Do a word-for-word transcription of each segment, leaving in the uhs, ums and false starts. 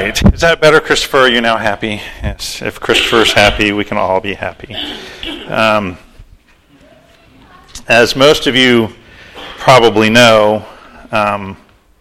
right. Is that better, Christopher? Are you now happy? Yes. If Christopher's happy, we can all be happy. Um, as most of you probably know, um,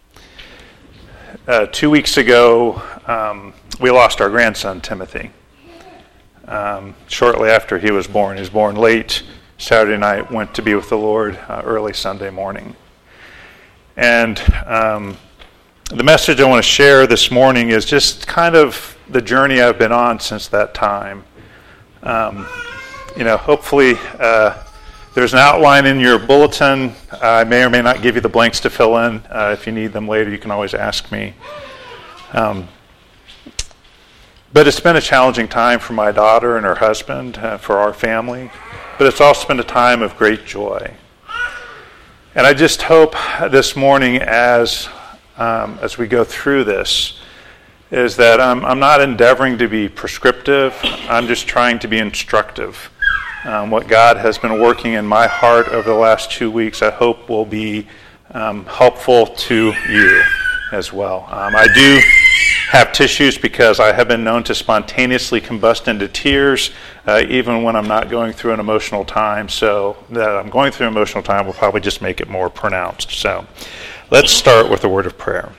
uh, two weeks ago, um, we lost our grandson, Timothy. Um, shortly after he was born. He was born late Saturday night, went to be with the Lord uh, early Sunday morning. And um, the message I want to share this morning is just kind of the journey I've been on since that time. Um, you know, hopefully uh, there's an outline in your bulletin. I may or may not give you the blanks to fill in. Uh, if you need them later, you can always ask me. Um, but it's been a challenging time for my daughter and her husband, uh, for our family. But it's also been a time of great joy. And I just hope this morning as um, as we go through this is that I'm, I'm not endeavoring to be prescriptive. I'm just trying to be instructive. Um, what God has been working in my heart over the last two weeks, I hope will be um, helpful to you as well. Um, I do have tissues because I have been known to spontaneously combust into tears uh, even when I'm not going through an emotional time. So that I'm going through an emotional time will probably just make it more pronounced. So let's start with a word of prayer.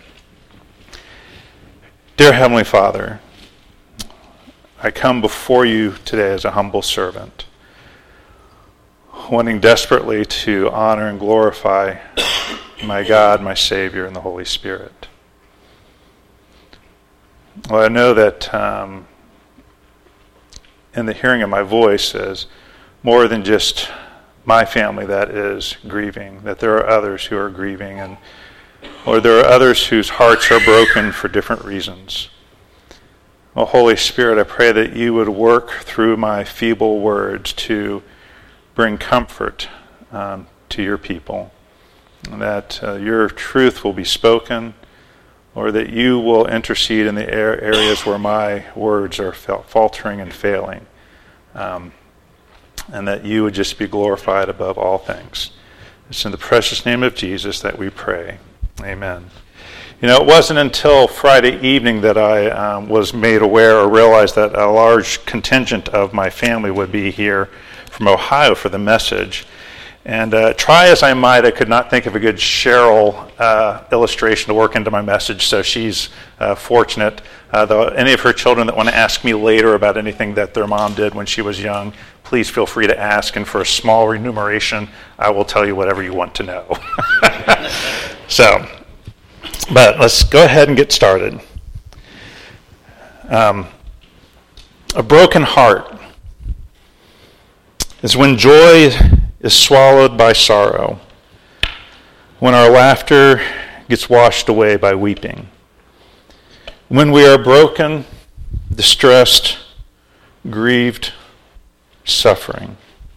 Dear Heavenly Father, I come before you today as a humble servant, wanting desperately to honor and glorify my God, my Savior, and the Holy Spirit. Well, I know that um, in the hearing of my voice is more than just my family that is grieving, that there are others who are grieving, and or there are others whose hearts are broken for different reasons. Oh, Holy Spirit, I pray that you would work through my feeble words to bring comfort um, to your people, and that uh, your truth will be spoken, or that you will intercede in the areas where my words are faltering and failing, um, and that you would just be glorified above all things. It's in the precious name of Jesus that we pray. Amen. You know, it wasn't until Friday evening that I um, was made aware or realized that a large contingent of my family would be here from Ohio for the message. And uh, try as I might, I could not think of a good Cheryl uh, illustration to work into my message, so she's uh, fortunate. Uh, though any of her children that want to ask me later about anything that their mom did when she was young, please feel free to ask, and for a small remuneration, I will tell you whatever you want to know. So, but let's go ahead and get started. Um, a broken heart is when joy is swallowed by sorrow, when our laughter gets washed away by weeping, when we are broken, distressed, grieved, suffering.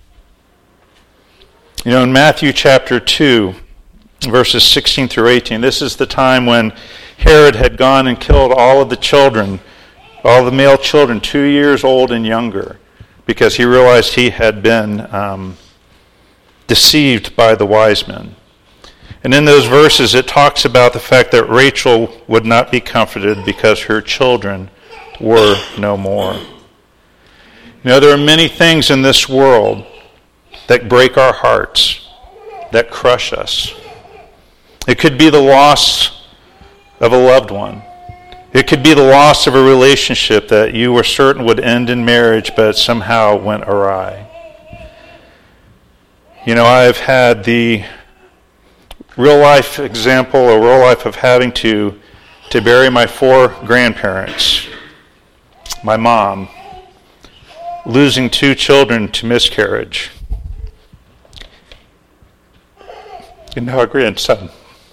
You know, in Matthew chapter two, verses sixteen through eighteen, this is the time when Herod had gone and killed all of the children, all the male children, two years old and younger, because he realized he had been um, deceived by the wise men. And in those verses it talks about the fact that Rachel would not be comforted because her children were no more. You know, there are many things in this world that break our hearts, that crush us. It could be the loss of a loved one. It could be the loss of a relationship that you were certain would end in marriage but somehow went awry. You know, I've had the real-life example, or real life of having to, to bury my four grandparents, my mom, losing two children to miscarriage, and now a grandson.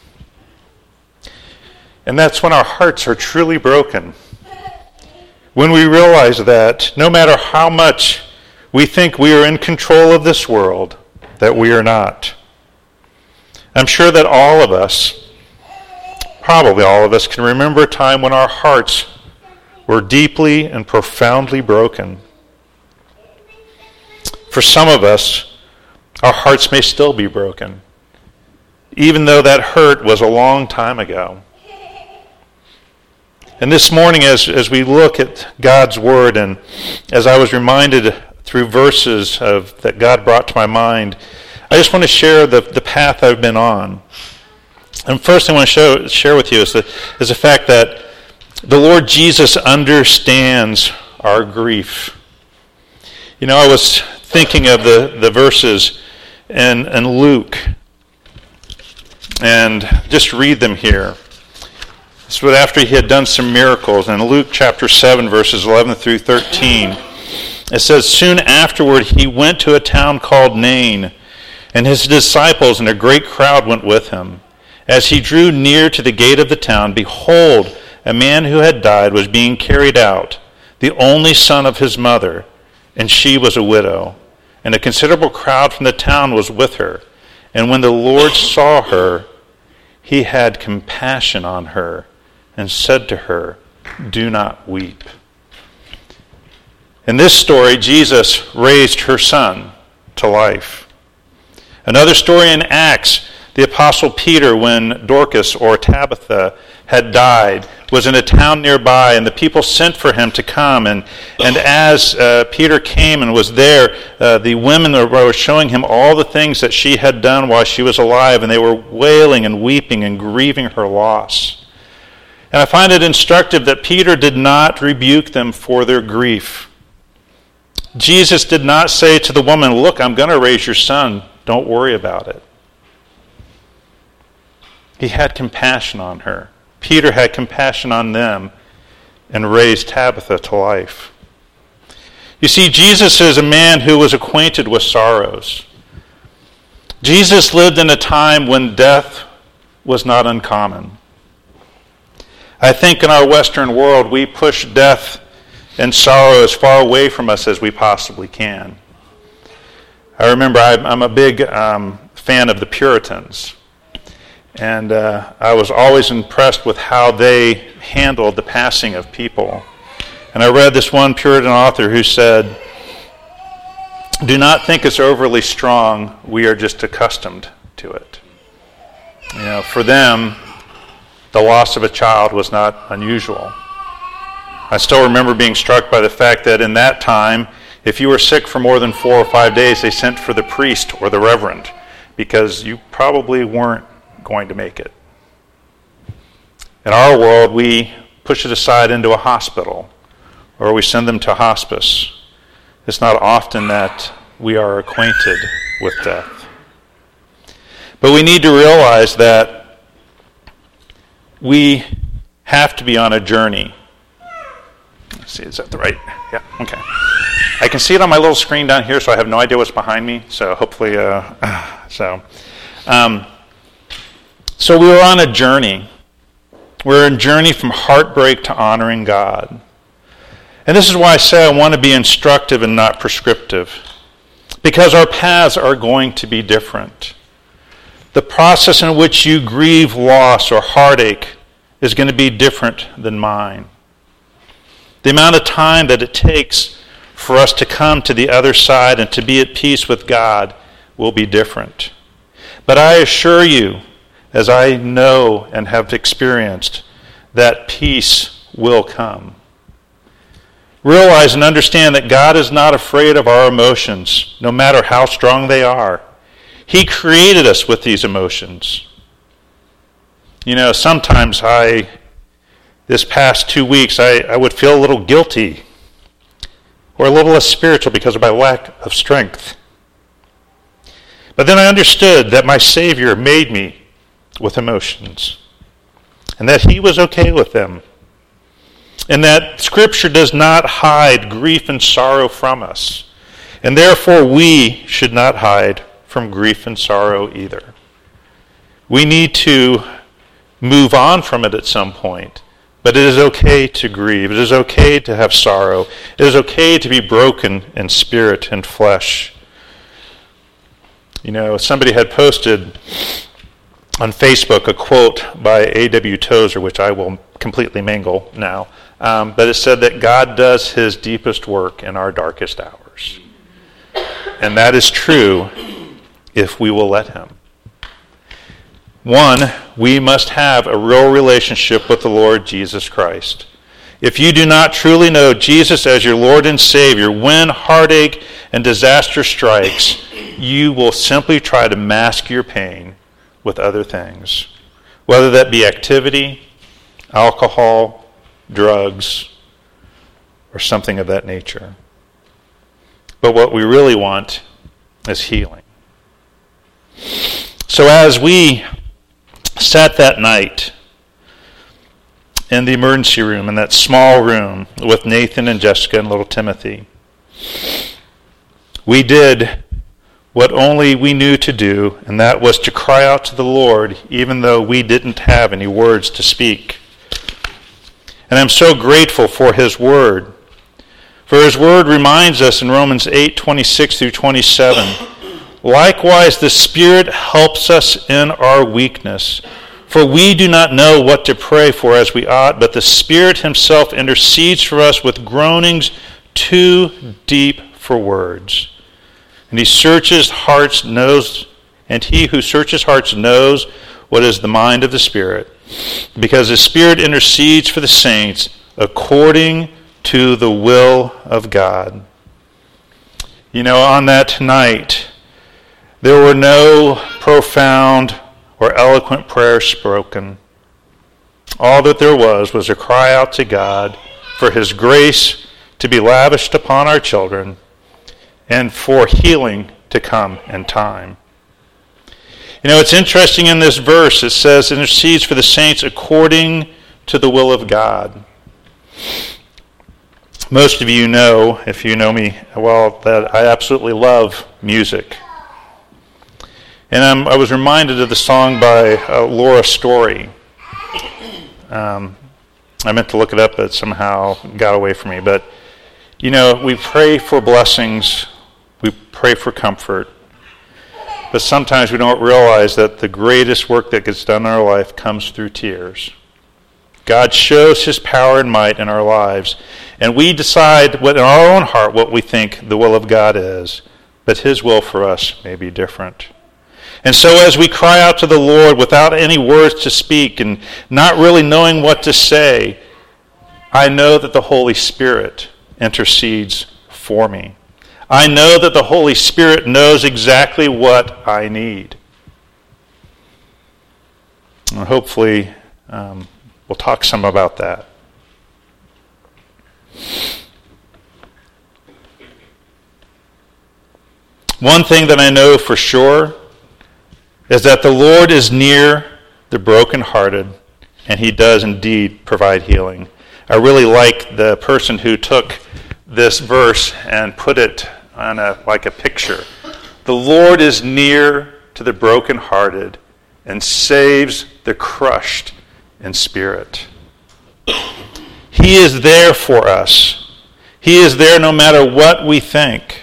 And that's when our hearts are truly broken. When we realize that no matter how much we think we are in control of this world, that we are not. I'm sure that all of us, probably all of us, can remember a time when our hearts were deeply and profoundly broken. For some of us, our hearts may still be broken, even though that hurt was a long time ago. And this morning, as, as we look at God's Word, and as I was reminded through verses of that God brought to my mind, I just want to share the, the path I've been on. And first I want to show, share with you is the, is the fact that the Lord Jesus understands our grief. You know, I was thinking of the, the verses in, in Luke, and just read them here. This was after he had done some miracles. In Luke chapter seven, verses eleven through thirteen, it says, "Soon afterward he went to a town called Nain, and his disciples and a great crowd went with him. As he drew near to the gate of the town, behold, a man who had died was being carried out, the only son of his mother, and she was a widow. And a considerable crowd from the town was with her. And when the Lord saw her, he had compassion on her, and said to her, 'Do not weep.'" In this story, Jesus raised her son to life. Another story in Acts, the Apostle Peter, when Dorcas or Tabitha had died, was in a town nearby, and the people sent for him to come. And, and as uh, Peter came and was there, uh, the women were showing him all the things that she had done while she was alive, and they were wailing and weeping and grieving her loss. And I find it instructive that Peter did not rebuke them for their grief. Jesus did not say to the woman, "Look, I'm going to raise your son. Don't worry about it." He had compassion on her. Peter had compassion on them and raised Tabitha to life. You see, Jesus is a man who was acquainted with sorrows. Jesus lived in a time when death was not uncommon. I think in our Western world, we push death and sorrow as far away from us as we possibly can. I remember I'm a big um, fan of the Puritans. And uh, I was always impressed with how they handled the passing of people. And I read this one Puritan author who said, "Do not think it's overly strong. We are just accustomed to it." You know, for them, the loss of a child was not unusual. I still remember being struck by the fact that in that time, if you were sick for more than four or five days, they sent for the priest or the reverend, because you probably weren't going to make it. In our world, we push it aside into a hospital, or we send them to hospice. It's not often that we are acquainted with death. But we need to realize that we have to be on a journey. Let's see, is that the right? Yeah, okay. I can see it on my little screen down here, so I have no idea what's behind me. So hopefully, uh, so. Um, So we were on a journey. We're on a journey from heartbreak to honoring God. And this is why I say I want to be instructive and not prescriptive, because our paths are going to be different. The process in which you grieve loss or heartache is going to be different than mine. The amount of time that it takes for us to come to the other side and to be at peace with God will be different. But I assure you, as I know and have experienced, that peace will come. Realize and understand that God is not afraid of our emotions, no matter how strong they are. He created us with these emotions. You know, sometimes I, this past two weeks, I, I would feel a little guilty or a little less spiritual because of my lack of strength. But then I understood that my Savior made me with emotions, and that he was okay with them, and that Scripture does not hide grief and sorrow from us, and therefore we should not hide from grief and sorrow either. We need to move on from it at some point, but it is okay to grieve. It is okay to have sorrow. It is okay to be broken in spirit and flesh. You know, somebody had posted on Facebook a quote by A W Tozer, which I will completely mangle now, um, but it said that God does his deepest work in our darkest hours. And that is true if we will let him. One, we must have a real relationship with the Lord Jesus Christ. If you do not truly know Jesus as your Lord and Savior, when heartache and disaster strikes, you will simply try to mask your pain with other things, whether that be activity, alcohol, drugs, or something of that nature. But what we really want is healing. So as we sat that night in the emergency room, in that small room with Nathan and Jessica and little Timothy, we did what only we knew to do, and that was to cry out to the Lord, even though we didn't have any words to speak. And I'm so grateful for His Word. For His Word reminds us in Romans eight, twenty-six through twenty-seven, likewise the Spirit helps us in our weakness. For we do not know what to pray for as we ought, but the Spirit Himself intercedes for us with groanings too deep for words. And He searches hearts, knows, and He who searches hearts knows what is the mind of the Spirit, because the Spirit intercedes for the saints according to the will of God. You know, on that night, there were no profound or eloquent prayers spoken. All that there was was a cry out to God for His grace to be lavished upon our children and for healing to come in time. You know, it's interesting in this verse, it says, intercedes for the saints according to the will of God. Most of you know, if you know me well, that I absolutely love music. And I'm, I was reminded of the song by uh, Laura Story. Um, I meant to look it up, but somehow got away from me. But, you know, we pray for blessings, we pray for comfort, but sometimes we don't realize that the greatest work that gets done in our life comes through tears. God shows His power and might in our lives, and we decide what, in our own heart what we think the will of God is, but His will for us may be different. And so as we cry out to the Lord without any words to speak and not really knowing what to say, I know that the Holy Spirit intercedes for me. I know that the Holy Spirit knows exactly what I need. And hopefully um, we'll talk some about that. One thing that I know for sure is that the Lord is near the brokenhearted, and He does indeed provide healing. I really like the person who took this verse and put it on a like a picture. The Lord is near to the brokenhearted and saves the crushed in spirit. He is there for us. He is there no matter what we think.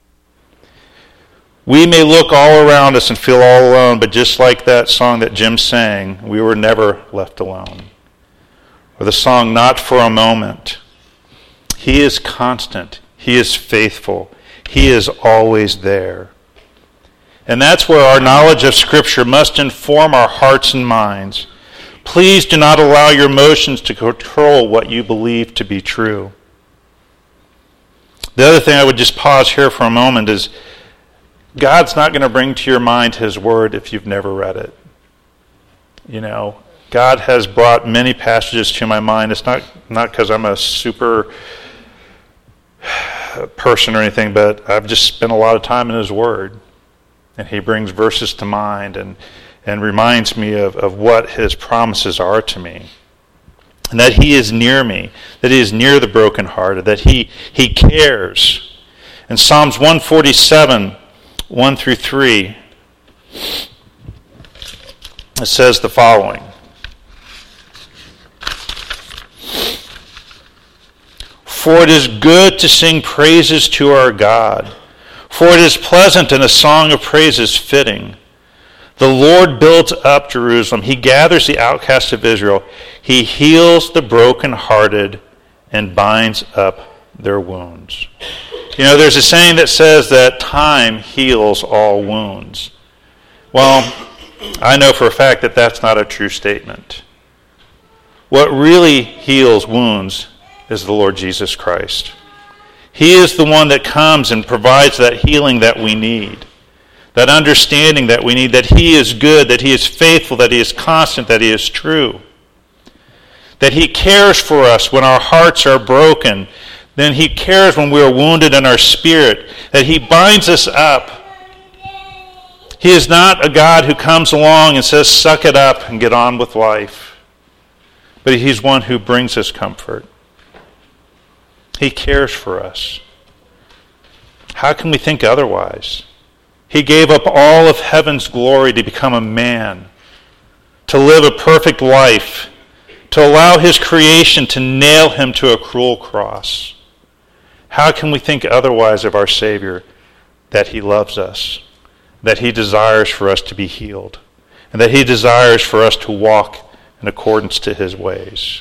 We may look all around us and feel all alone, but just like that song that Jim sang, we were never left alone. Or the song, Not for a Moment. He is constant. He is faithful. He is always there. And that's where our knowledge of Scripture must inform our hearts and minds. Please do not allow your emotions to control what you believe to be true. The other thing I would just pause here for a moment is God's not going to bring to your mind His Word if you've never read it. You know, God has brought many passages to my mind. It's not not because I'm a super person or anything, but I've just spent a lot of time in His Word. And He brings verses to mind and, and reminds me of, of what His promises are to me. And that He is near me, that He is near the brokenhearted, that He, he cares. In Psalms one forty-seven, one through three, it says the following. For it is good to sing praises to our God, for it is pleasant and a song of praise is fitting. The Lord builds up Jerusalem. He gathers the outcasts of Israel. He heals the brokenhearted and binds up their wounds. You know, there's a saying that says that time heals all wounds. Well, I know for a fact that that's not a true statement. What really heals wounds is the Lord Jesus Christ. He is the one that comes and provides that healing that we need, that understanding that we need, that He is good, that He is faithful, that He is constant, that He is true, that He cares for us when our hearts are broken, then He cares when we are wounded in our spirit, that He binds us up. He is not a God who comes along and says, suck it up and get on with life, but He's one who brings us comfort. He cares for us. How can we think otherwise? He gave up all of heaven's glory to become a man, to live a perfect life, to allow His creation to nail Him to a cruel cross. How can we think otherwise of our Savior? That He loves us, that He desires for us to be healed, and that He desires for us to walk in accordance to His ways.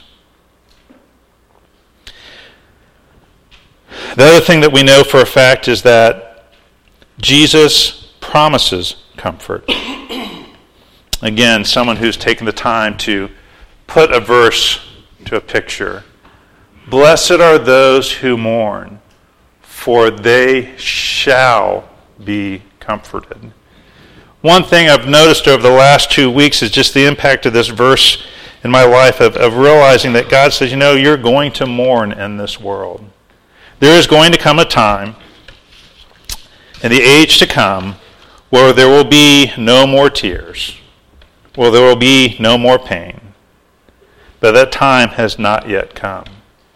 The other thing that we know for a fact is that Jesus promises comfort. Again, someone who's taken the time to put a verse to a picture. Blessed are those who mourn, for they shall be comforted. One thing I've noticed over the last two weeks is just the impact of this verse in my life of, of realizing that God says, you know, you're going to mourn in this world. There is going to come a time in the age to come where there will be no more tears, where there will be no more pain. But that time has not yet come.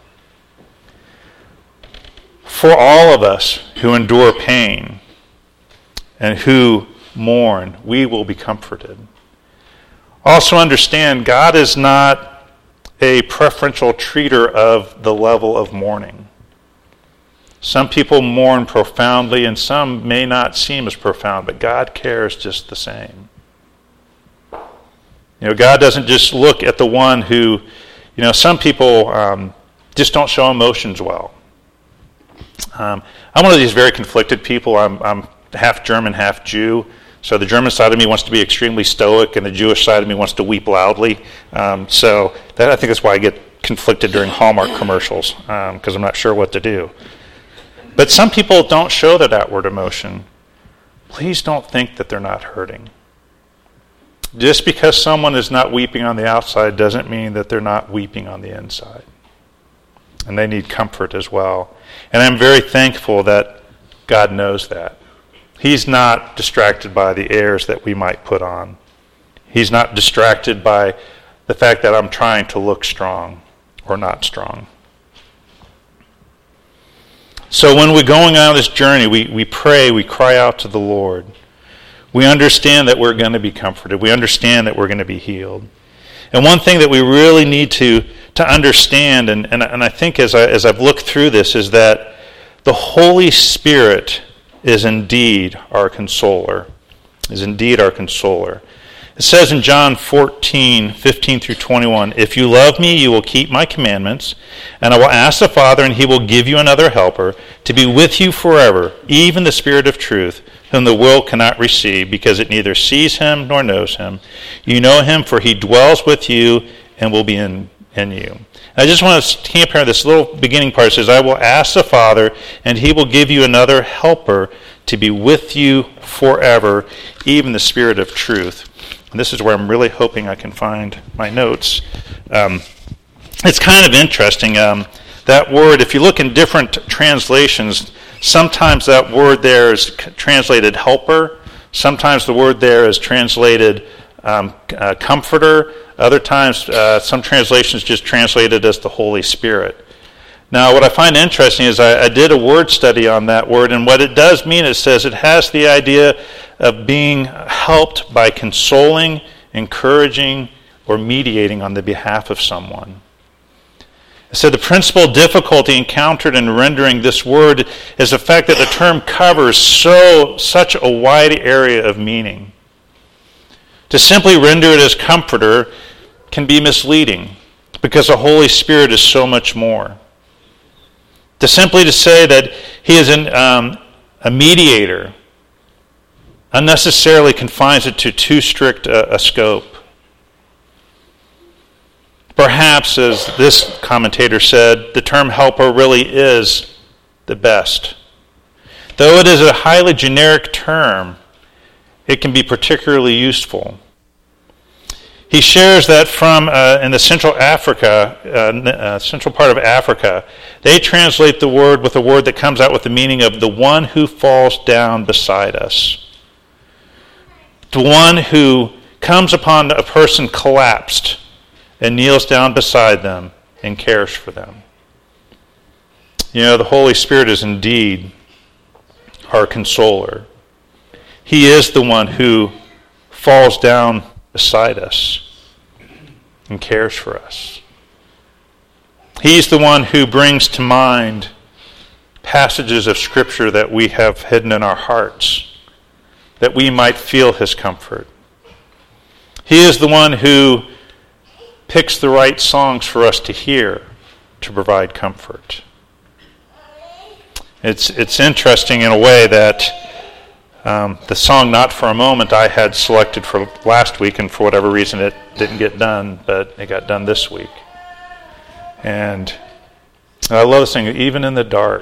For all of us who endure pain and who mourn, we will be comforted. Also understand, God is not a preferential treater of the level of mourning. Some people mourn profoundly, and some may not seem as profound, but God cares just the same. You know, God doesn't just look at the one who, you know, some people um, just don't show emotions well. Um, I'm one of these very conflicted people. I'm, I'm half German, half Jew. So the German side of me wants to be extremely stoic, and the Jewish side of me wants to weep loudly. Um, so that I think that's why I get conflicted during Hallmark commercials, because um, I'm not sure what to do. But some people don't show that outward emotion. Please don't think that they're not hurting. Just because someone is not weeping on the outside doesn't mean that they're not weeping on the inside. And they need comfort as well. And I'm very thankful that God knows that. He's not distracted by the airs that we might put on. He's not distracted by the fact that I'm trying to look strong or not strong. So when we're going on this journey, we, we pray, we cry out to the Lord. We understand that we're going to be comforted. We understand that we're going to be healed. And one thing that we really need to, to understand, and, and, and I think as, I, as I've looked through this, is that the Holy Spirit is indeed our consoler, is indeed our consoler. It says in John fourteen, fifteen through twenty-one, if you love me, you will keep my commandments, and I will ask the Father, and he will give you another helper to be with you forever, even the Spirit of truth, whom the world cannot receive, because it neither sees him nor knows him. You know him, for he dwells with you and will be in, in you. And I just want to camp here. This little beginning part says, I will ask the Father, and he will give you another helper to be with you forever, even the Spirit of truth. And this is where I'm really hoping I can find my notes. Um, it's kind of interesting. Um, that word, if you look in different translations, sometimes that word there is translated helper. Sometimes the word there is translated um, uh, comforter. Other times, uh, some translations just translated as the Holy Spirit. Now, what I find interesting is I, I did a word study on that word, and what it does mean, it says it has the idea of being helped by consoling, encouraging, or mediating on the behalf of someone. So the principal difficulty encountered in rendering this word is the fact that the term covers so such a wide area of meaning. To simply render it as comforter can be misleading, because the Holy Spirit is so much more. To simply to say that he is an, um, a mediator unnecessarily confines it to too strict a, a scope. Perhaps, as this commentator said, the term helper really is the best. Though it is a highly generic term, it can be particularly useful. He shares that from uh, in the Central Africa, uh, uh, central part of Africa, they translate the word with a word that comes out with the meaning of the one who falls down beside us. The one who comes upon a person collapsed and kneels down beside them and cares for them. You know, the Holy Spirit is indeed our consoler. He is the one who falls down beside us and cares for us. He's the one who brings to mind passages of Scripture that we have hidden in our hearts, that we might feel his comfort. He is the one who picks the right songs for us to hear to provide comfort. It's it's interesting in a way that um, the song Not For a Moment I had selected for last week, and for whatever reason it didn't get done, but it got done this week. And I love this thing, even in the dark,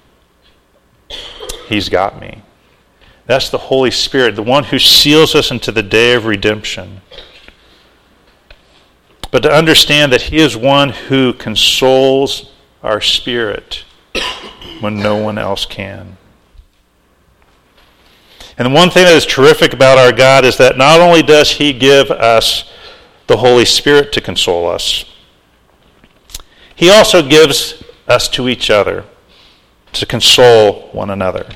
he's got me. That's the Holy Spirit, the one who seals us into the day of redemption. But to understand that he is one who consoles our spirit when no one else can. And the one thing that is terrific about our God is that not only does he give us the Holy Spirit to console us, he also gives us to each other to console one another.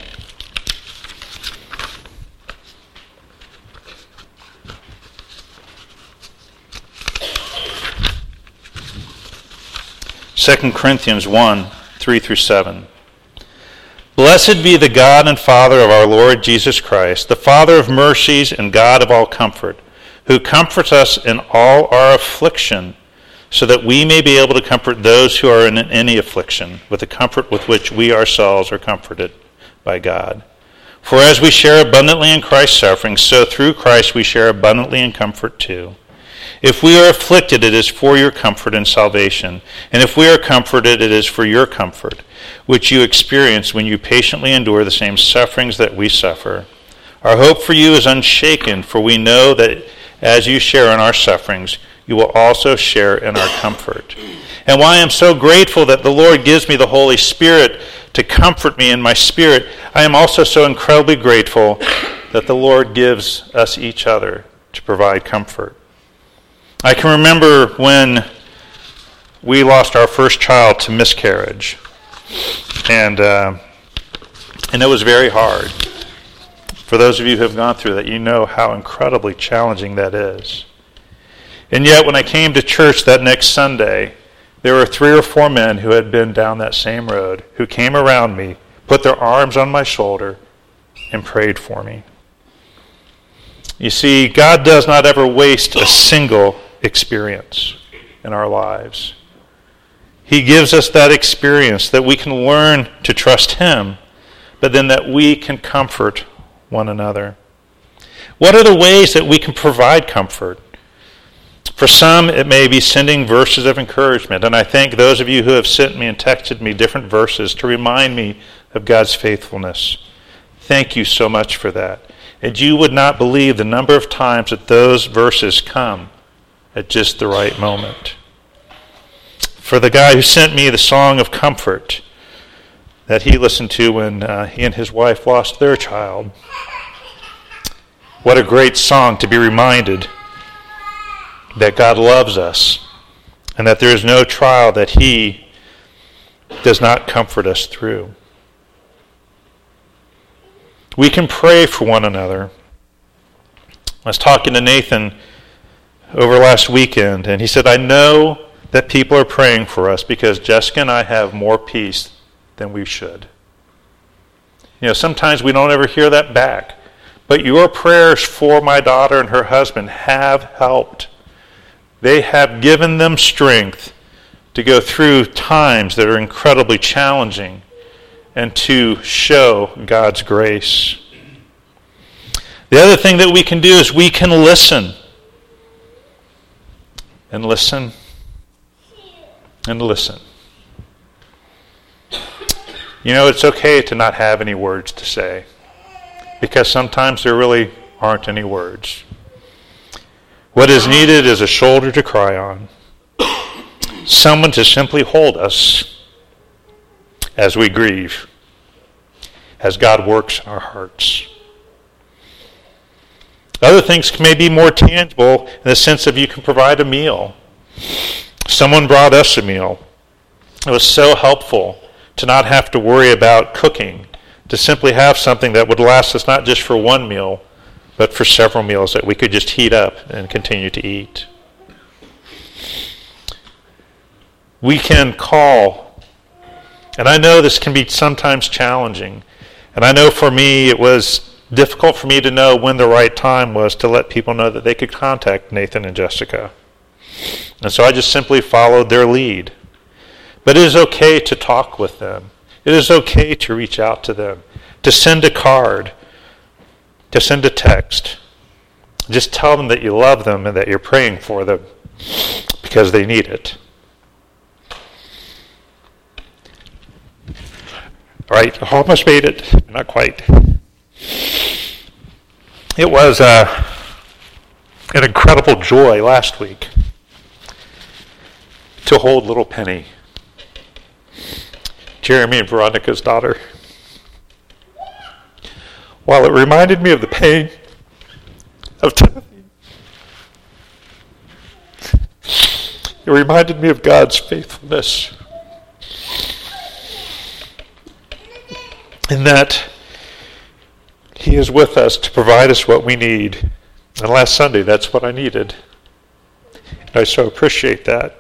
Second Corinthians one, three through seven. Blessed be the God and Father of our Lord Jesus Christ, the Father of mercies and God of all comfort, who comforts us in all our affliction, so that we may be able to comfort those who are in any affliction with the comfort with which we ourselves are comforted by God. For as we share abundantly in Christ's suffering, so through Christ we share abundantly in comfort too. If we are afflicted, it is for your comfort and salvation. And if we are comforted, it is for your comfort, which you experience when you patiently endure the same sufferings that we suffer. Our hope for you is unshaken, for we know that as you share in our sufferings, you will also share in our comfort. And why I am so grateful that the Lord gives me the Holy Spirit to comfort me in my spirit, I am also so incredibly grateful that the Lord gives us each other to provide comfort. I can remember when we lost our first child to miscarriage, and uh, and it was very hard. For those of you who have gone through that, you know how incredibly challenging that is. And yet, when I came to church that next Sunday, there were three or four men who had been down that same road, who came around me, put their arms on my shoulder, and prayed for me. You see, God does not ever waste a single experience in our lives. He gives us that experience that we can learn to trust him, but then that we can comfort one another. What are the ways that we can provide comfort? For some, it may be sending verses of encouragement, and I thank those of you who have sent me and texted me different verses to remind me of God's faithfulness. Thank you so much for that. And you would not believe the number of times that those verses come at just the right moment. For the guy who sent me the song of comfort that he listened to when uh, he and his wife lost their child, what a great song to be reminded that God loves us and that there is no trial that he does not comfort us through. We can pray for one another. I was talking to Nathan over last weekend, and he said, I know that people are praying for us because Jessica and I have more peace than we should. You know, sometimes we don't ever hear that back, but your prayers for my daughter and her husband have helped. They have given them strength to go through times that are incredibly challenging and to show God's grace. The other thing that we can do is we can listen. And listen and listen. You know, it's okay to not have any words to say, because sometimes there really aren't any words. What is needed is a shoulder to cry on, someone to simply hold us as we grieve, as God works in our hearts. Other things may be more tangible in the sense of you can provide a meal. Someone brought us a meal. It was so helpful to not have to worry about cooking, to simply have something that would last us not just for one meal, but for several meals that we could just heat up and continue to eat. We can call, and I know this can be sometimes challenging, and I know for me it was difficult for me to know when the right time was to let people know that they could contact Nathan and Jessica. And so I just simply followed their lead. But it is okay to talk with them. It is okay to reach out to them, to send a card, to send a text. Just tell them that you love them and that you're praying for them because they need it. All right, I almost made it. Not quite. It was uh, an incredible joy last week to hold little Penny, Jeremy and Veronica's daughter. While it reminded me of the pain of Timothy, it reminded me of God's faithfulness. In that He is with us to provide us what we need. And last Sunday, that's what I needed. And I so appreciate that.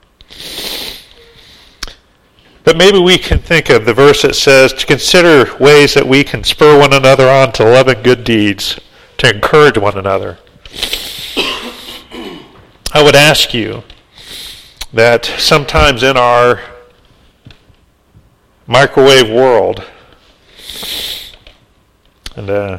But maybe we can think of the verse that says to consider ways that we can spur one another on to love and good deeds, to encourage one another. I would ask you that sometimes in our microwave world, and uh,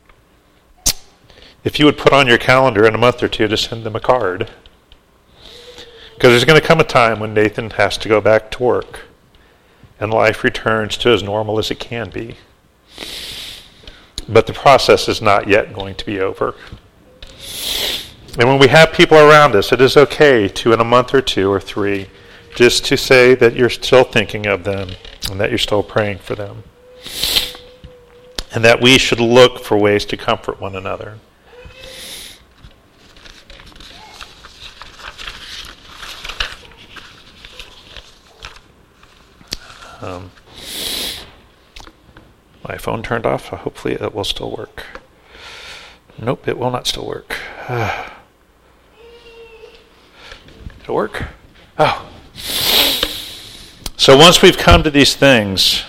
if you would put on your calendar in a month or two to send them a card, because there's going to come a time when Nathan has to go back to work and life returns to as normal as it can be. But the process is not yet going to be over. And when we have people around us, it is okay to, in a month or two or three, just to say that you're still thinking of them and that you're still praying for them. And that we should look for ways to comfort one another. Um, my phone turned off. Hopefully it will still work. Nope, it will not still work. Uh, did it work? Oh. So once we've come to these things,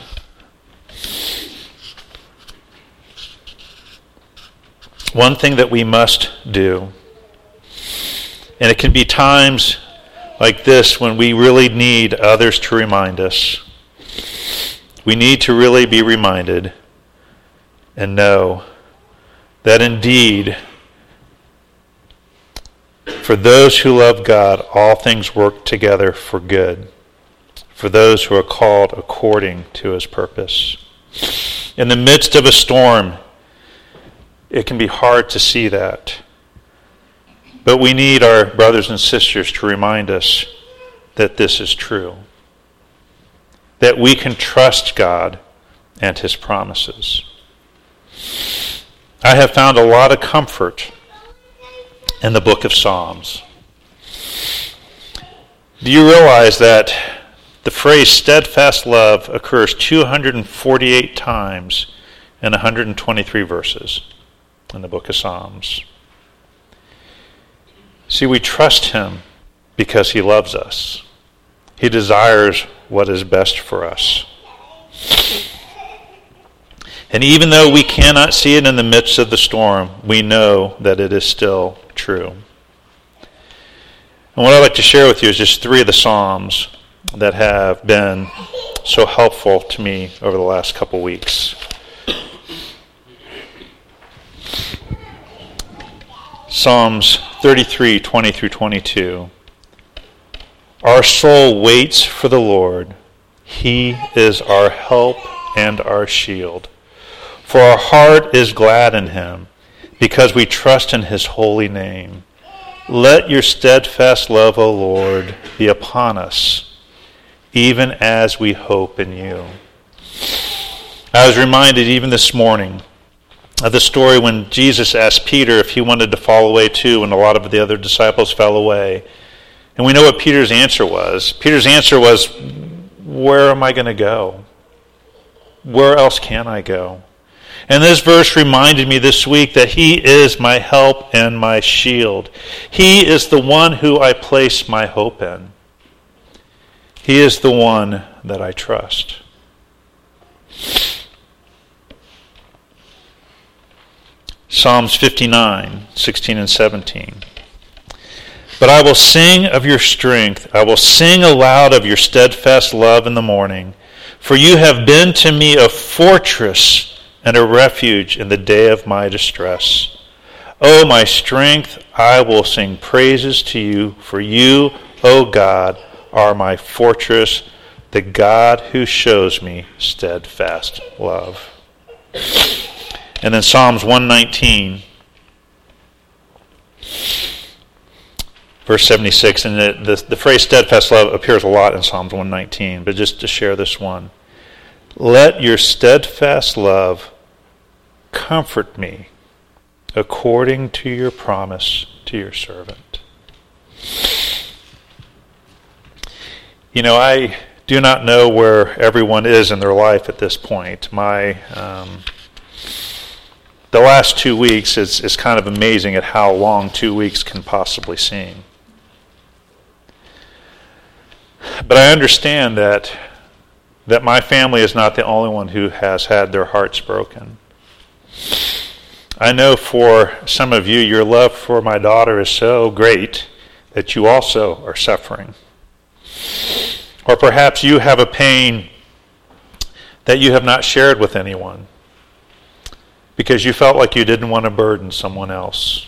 one thing that we must do, and it can be times like this when we really need others to remind us. We need to really be reminded and know that indeed, for those who love God, all things work together for good, for those who are called according to His purpose. In the midst of a storm, it can be hard to see that. But we need our brothers and sisters to remind us that this is true. That we can trust God and His promises. I have found a lot of comfort in the book of Psalms. Do you realize that the phrase steadfast love occurs two hundred forty-eight times in one hundred twenty-three verses in the book of Psalms? See, we trust Him because He loves us. He desires what is best for us. And even though we cannot see it in the midst of the storm, we know that it is still true. And what I'd like to share with you is just three of the Psalms that have been so helpful to me over the last couple weeks. Psalms thirty-three, twenty through twenty-two. Our soul waits for the Lord. He is our help and our shield. For our heart is glad in him, because we trust in his holy name. Let your steadfast love, O Lord, be upon us, even as we hope in you. I was reminded even this morning of the story when Jesus asked Peter if he wanted to fall away too, and a lot of the other disciples fell away. And we know what Peter's answer was. Peter's answer was, where am I going to go? Where else can I go? And this verse reminded me this week that he is my help and my shield. He is the one who I place my hope in. He is the one that I trust. Psalms fifty-nine, sixteen and seventeen. But I will sing of your strength. I will sing aloud of your steadfast love in the morning. For you have been to me a fortress and a refuge in the day of my distress. O my strength, I will sing praises to you. For you, O God, are my fortress, the God who shows me steadfast love. And then Psalms one nineteen, verse seventy-six, and the, the, the phrase steadfast love appears a lot in Psalms one nineteen, but just to share this one. Let your steadfast love comfort me according to your promise to your servant. You know, I do not know where everyone is in their life at this point. My um, the last two weeks is, is kind of amazing at how long two weeks can possibly seem. But I understand that that my family is not the only one who has had their hearts broken. I know for some of you, your love for my daughter is so great that you also are suffering. Or perhaps you have a pain that you have not shared with anyone because you felt like you didn't want to burden someone else.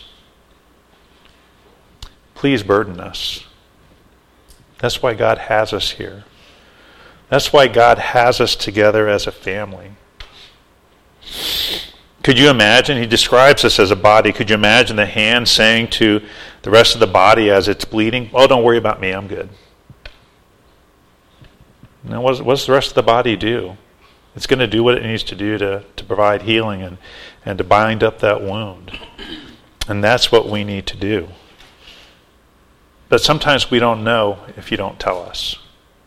Please burden us. That's why God has us here. That's why God has us together as a family. Could you imagine? He describes us as a body. Could you imagine the hand saying to the rest of the body as it's bleeding, oh, don't worry about me, I'm good. Now, what does the rest of the body do? It's going to do what it needs to do to, to provide healing and, and to bind up that wound. And that's what we need to do. But sometimes we don't know if you don't tell us.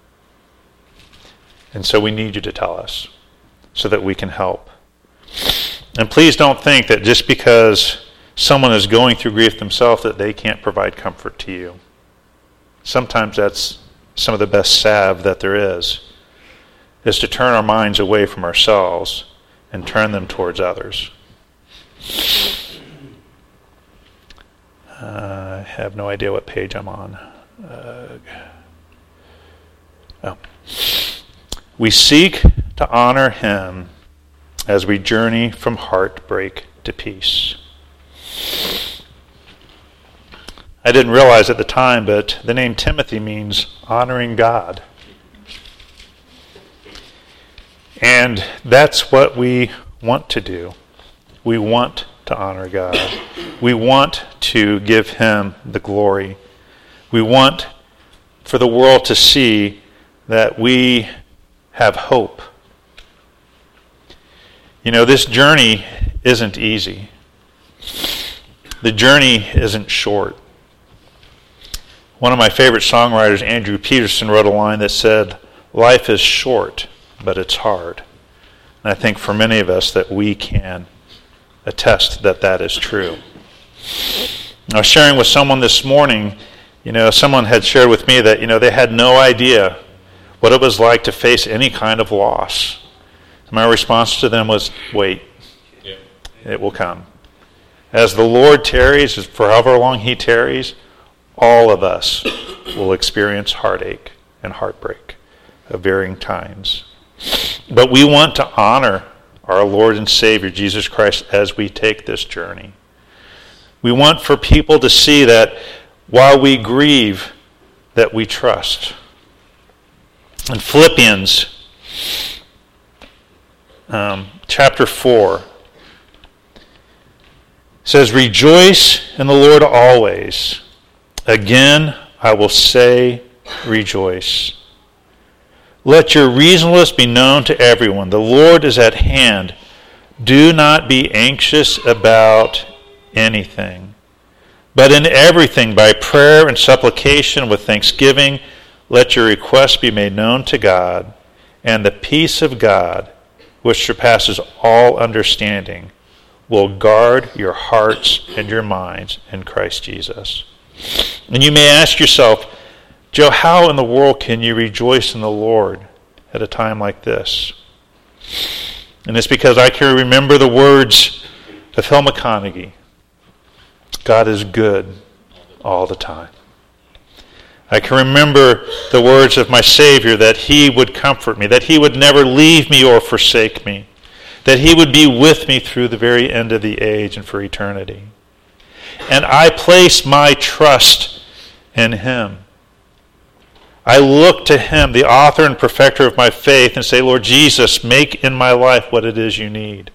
And so we need you to tell us so that we can help. And please don't think that just because someone is going through grief themselves that they can't provide comfort to you. Sometimes that's some of the best salve that there is, is to turn our minds away from ourselves and turn them towards others. Uh, I have no idea what page I'm on. Uh, oh. We seek to honor him as we journey from heartbreak to peace. I didn't realize at the time, but the name Timothy means honoring God. And that's what we want to do. We want to honor God. We want to give him the glory. We want for the world to see that we have hope. You know, this journey isn't easy. The journey isn't short. One of my favorite songwriters, Andrew Peterson, wrote a line that said, life is short, but it's hard. And I think for many of us that we can attest that that is true. I was sharing with someone this morning, you know, someone had shared with me that, you know, they had no idea what it was like to face any kind of loss. And my response to them was, wait, yeah. It will come. As the Lord tarries, for however long he tarries, all of us will experience heartache and heartbreak of varying times. But we want to honor our Lord and Savior, Jesus Christ, as we take this journey. We want for people to see that while we grieve, that we trust. In Philippians um, chapter four, it says, "Rejoice in the Lord always. Again, I will say, rejoice. Let your reasonableness be known to everyone. The Lord is at hand. Do not be anxious about anything, but in everything, by prayer and supplication with thanksgiving, let your requests be made known to God, and the peace of God, which surpasses all understanding, will guard your hearts and your minds in Christ Jesus." And you may ask yourself, Joe, how in the world can you rejoice in the Lord at a time like this? And it's because I can remember the words of Hill McConaughey. God is good all the time. I can remember the words of my Savior, that he would comfort me, that he would never leave me or forsake me, that he would be with me through the very end of the age and for eternity. And I place my trust in him. I look to him, the author and perfecter of my faith, and say, Lord Jesus, make in my life what it is you need.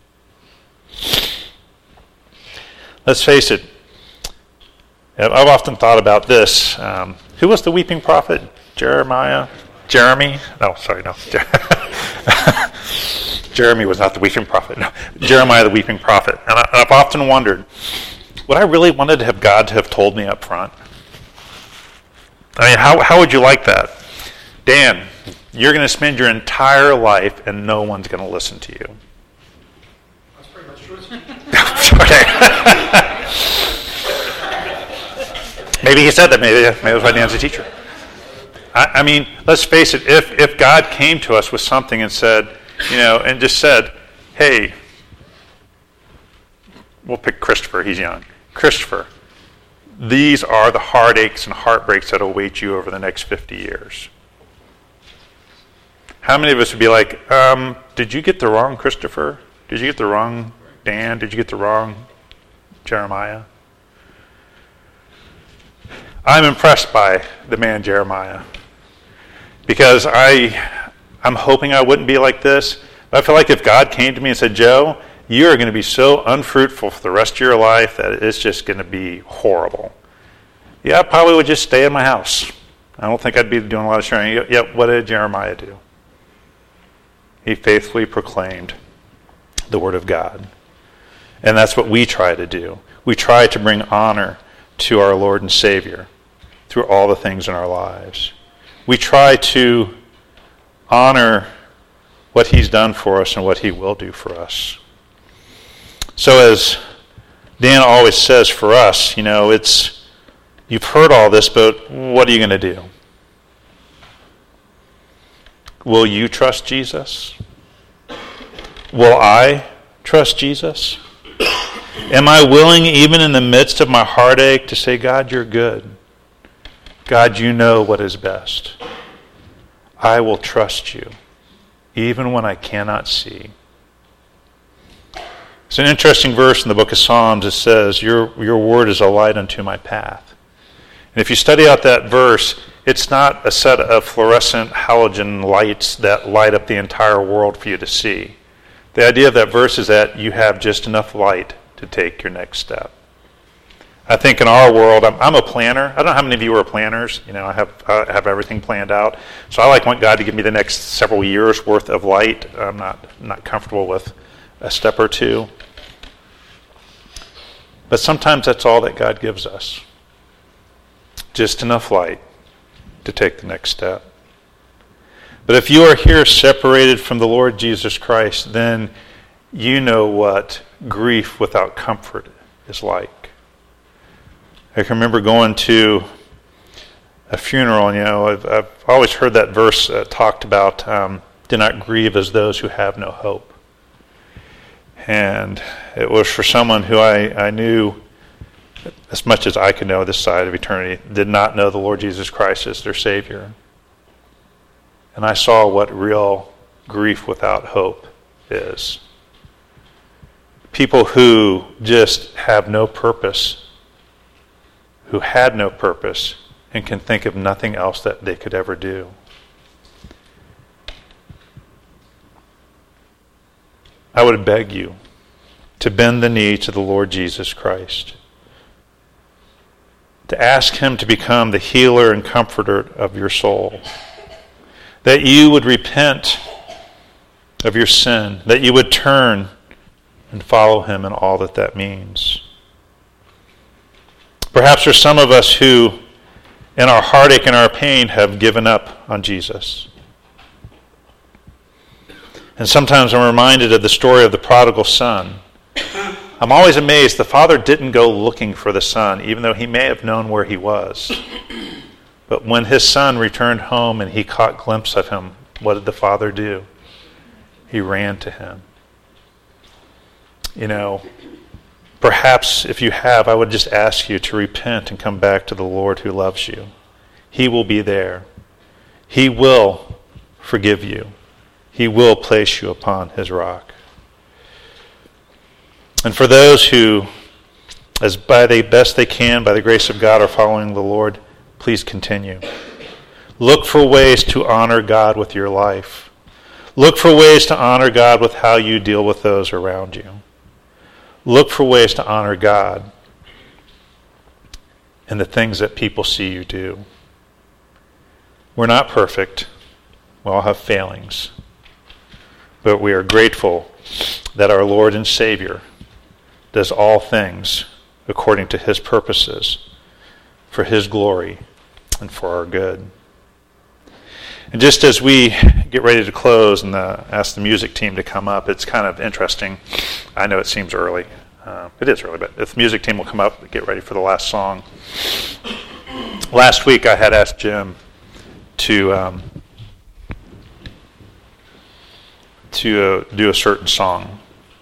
Let's face it, I've often thought about this. Um, who was the weeping prophet? Jeremiah? Jeremy? No, sorry, no. Jeremy was not the weeping prophet. No, Jeremiah the weeping prophet. And I, I've often wondered, would I really wanted to have God to have told me up front? I mean, how how would you like that? Dan, you're going to spend your entire life and no one's going to listen to you. That's pretty much true. Maybe he said that. Maybe, maybe it was why Dan's a teacher. I, I mean, let's face it. If if God came to us with something and said, you know, and just said, hey, we'll pick Christopher. He's young. Christopher, these are the heartaches and heartbreaks that await you over the next fifty years. How many of us would be like, um, did you get the wrong Christopher? Did you get the wrong Dan? Did you get the wrong Jeremiah? I'm impressed by the man Jeremiah, because I, I'm hoping I wouldn't be like this. But I feel like if God came to me and said, Joe, you are going to be so unfruitful for the rest of your life that it's just going to be horrible. Yeah, I probably would just stay in my house. I don't think I'd be doing a lot of sharing. Yet, what did Jeremiah do? He faithfully proclaimed the word of God. And that's what we try to do. We try to bring honor to our Lord and Savior through all the things in our lives. We try to honor what he's done for us and what he will do for us. So as Dan always says for us, you know, it's, you've heard all this, but what are you going to do? Will you trust Jesus? Will I trust Jesus? Am I willing, even in the midst of my heartache, to say, God, you're good. God, you know what is best. I will trust you, even when I cannot see. It's an interesting verse in the book of Psalms. It says, your, your word is a light unto my path. And if you study out that verse, it's not a set of fluorescent halogen lights that light up the entire world for you to see. The idea of that verse is that you have just enough light to take your next step. I think in our world, I'm, I'm a planner. I don't know how many of you are planners. You know, I have I have everything planned out. So I like want God to give me the next several years worth of light. I'm not not comfortable with a step or two. But sometimes that's all that God gives us. Just enough light to take the next step. But if you are here separated from the Lord Jesus Christ, then you know what grief without comfort is like. I can remember going to a funeral, and you know, I've, I've always heard that verse uh, talked about, um, do not grieve as those who have no hope. And it was for someone who I, I knew, as much as I could know this side of eternity, did not know the Lord Jesus Christ as their Savior. And I saw what real grief without hope is. People who just have no purpose, who had no purpose, and can think of nothing else that they could ever do. I would beg you to bend the knee to the Lord Jesus Christ, to ask him to become the healer and comforter of your soul, that you would repent of your sin, that you would turn and follow him in all that that means. Perhaps there's some of us who, in our heartache and our pain, have given up on Jesus. And sometimes I'm reminded of the story of the prodigal son. I'm always amazed the father didn't go looking for the son, even though he may have known where he was. But when his son returned home and he caught a glimpse of him, what did the father do? He ran to him. You know, perhaps if you have, I would just ask you to repent and come back to the Lord who loves you. He will be there. He will forgive you. He will place you upon his rock. And for those who, as by the best they can, by the grace of God, are following the Lord, please continue. Look for ways to honor God with your life. Look for ways to honor God with how you deal with those around you. Look for ways to honor God in the things that people see you do. We're not perfect. We all have failings. But we are grateful that our Lord and Savior does all things according to his purposes, for his glory and for our good. And just as we get ready to close and uh, ask the music team to come up, it's kind of interesting. I know it seems early. Uh, it is early, but if the music team will come up, get ready for the last song. Last week I had asked Jim to um, to uh, do a certain song.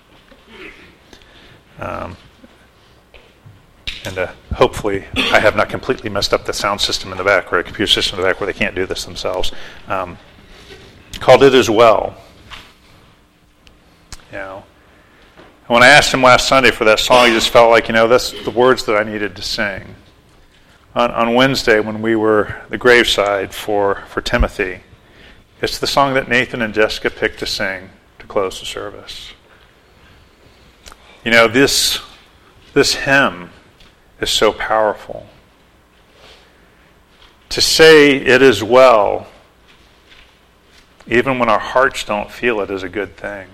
Um, and uh, hopefully I have not completely messed up the sound system in the back or a computer system in the back where they can't do this themselves. Um, called It As Well. You know, when I asked him last Sunday for that song, he just felt like, you know, that's the words that I needed to sing. On, on Wednesday, when we were at the graveside for, for Timothy, it's the song that Nathan and Jessica picked to sing to close the service. You know, this this hymn is so powerful. To say it is well, even when our hearts don't feel it, is a good thing.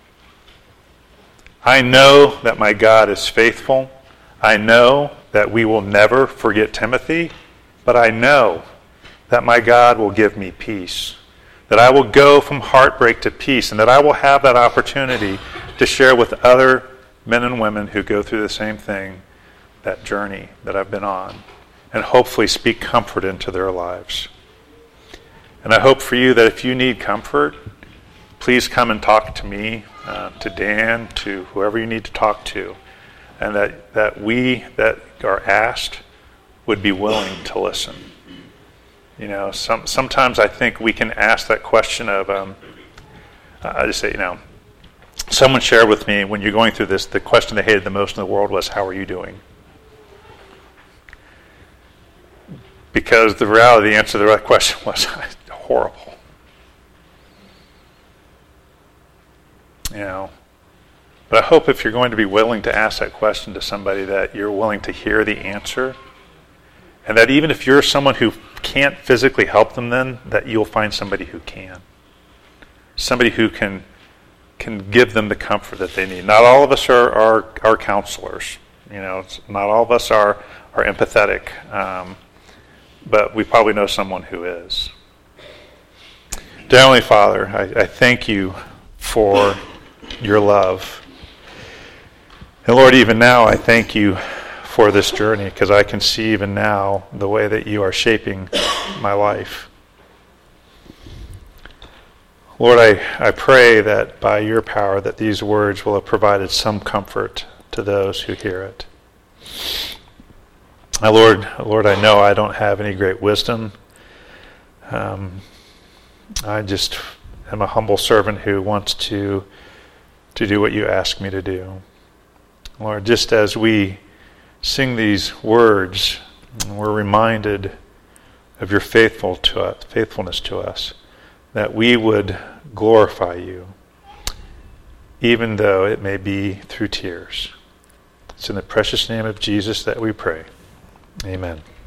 I know that my God is faithful. I know that we will never forget Timothy, but I know that my God will give me peace, that I will go from heartbreak to peace, and that I will have that opportunity to share with other men and women who go through the same thing, that journey that I've been on, and hopefully speak comfort into their lives. And I hope for you that if you need comfort, please come and talk to me, uh, to Dan, to whoever you need to talk to, and that, that we that are asked would be willing to listen. You know, some, sometimes I think we can ask that question of, um, I just say, you know, someone shared with me when you're going through this, the question they hated the most in the world was, how are you doing? Because the reality, the answer to that question was horrible. You know, but I hope if you're going to be willing to ask that question to somebody, that you're willing to hear the answer, and that even if you're someone who can't physically help them, then that you'll find somebody who can, somebody who can can give them the comfort that they need. Not all of us are are, are counselors. You know, it's, not all of us are are empathetic, um, but we probably know someone who is. Dear Heavenly Father, I, I thank you for your love. And Lord, even now I thank you for this journey, because I can see even now the way that you are shaping my life. Lord, I, I pray that by your power that these words will have provided some comfort to those who hear it. Now, Lord, Lord, I know I don't have any great wisdom. Um, I just am a humble servant who wants to to do what you ask me to do. Lord, just as we sing these words, we're reminded of your faithful to us, faithfulness to us, that we would glorify you, even though it may be through tears. It's in the precious name of Jesus that we pray. Amen.